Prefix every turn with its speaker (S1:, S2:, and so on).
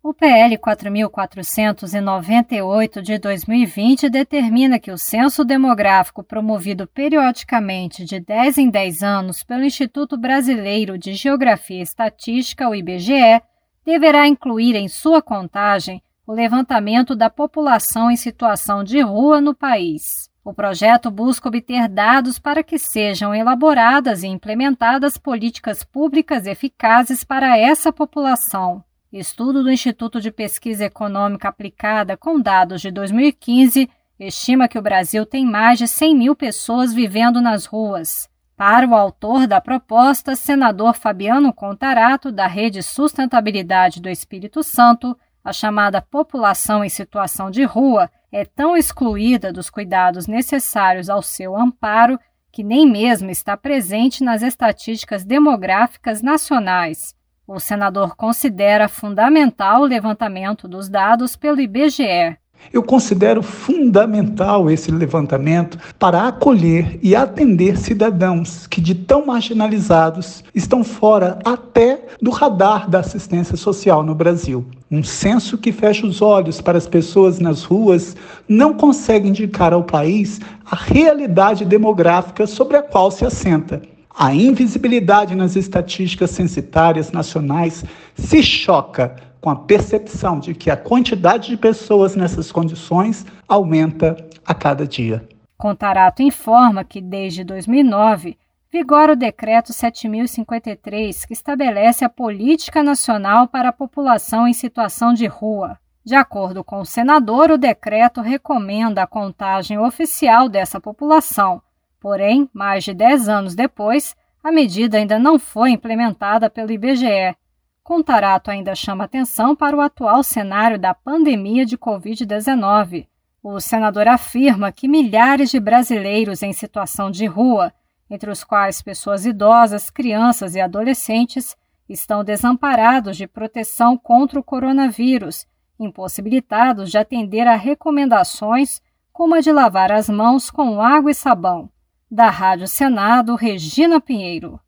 S1: O PL 4.498 de 2020 determina que o censo demográfico promovido periodicamente de 10 em 10 anos pelo Instituto Brasileiro de Geografia e Estatística, o IBGE, deverá incluir em sua contagem o levantamento da população em situação de rua no país. O projeto busca obter dados para que sejam elaboradas e implementadas políticas públicas eficazes para essa população. Estudo do Instituto de Pesquisa Econômica Aplicada com dados de 2015 estima que o Brasil tem mais de 100 mil pessoas vivendo nas ruas. Para o autor da proposta, senador Fabiano Contarato, da Rede Sustentabilidade do Espírito Santo, a chamada população em situação de rua é tão excluída dos cuidados necessários ao seu amparo que nem mesmo está presente nas estatísticas demográficas nacionais. O senador considera fundamental o levantamento dos dados pelo IBGE.
S2: Eu considero fundamental esse levantamento para acolher e atender cidadãos que, de tão marginalizados, estão fora até do radar da assistência social no Brasil. Um censo que fecha os olhos para as pessoas nas ruas não consegue indicar ao país a realidade demográfica sobre a qual se assenta. A invisibilidade nas estatísticas censitárias nacionais se choca com a percepção de que a quantidade de pessoas nessas condições aumenta a cada dia.
S1: Contarato informa que, desde 2009, vigora o Decreto 7.053, que estabelece a Política Nacional para a População em Situação de Rua. De acordo com o senador, o decreto recomenda a contagem oficial dessa população. Porém, mais de 10 anos depois, a medida ainda não foi implementada pelo IBGE. Contarato ainda chama atenção para o atual cenário da pandemia de Covid-19. O senador afirma que milhares de brasileiros em situação de rua, entre os quais pessoas idosas, crianças e adolescentes, estão desamparados de proteção contra o coronavírus, impossibilitados de atender a recomendações como a de lavar as mãos com água e sabão. Da Rádio Senado, Regina Pinheiro.